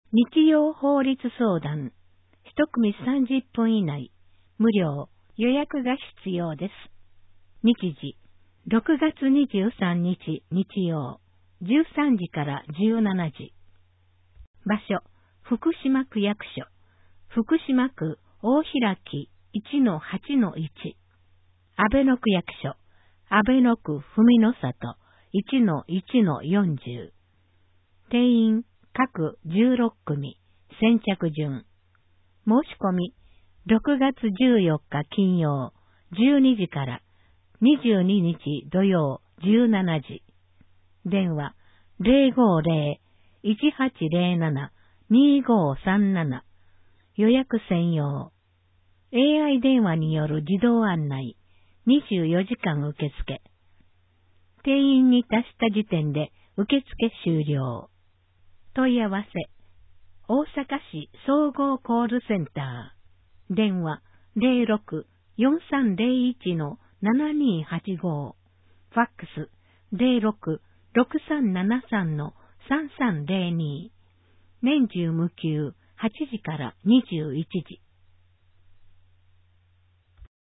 日曜法律相談、一組30分以内、無料、予約が必要です。日時、6月23日日曜、13時から17時。場所、福島区役所、福島区大開き 1-8-1。阿倍野区役所、阿倍野区文の里 1-1-40。定員各16組、先着順。申し込み、6月14日金曜、12時から22日土曜17時。電話、050-1807-2537。予約専用。AI 電話による自動案内、24時間受付。定員に達した時点で受付終了。問い合わせ、大阪市総合コールセンター。電話06-4301-7285。ファックス06-6373-3302。年中無休8時から21時。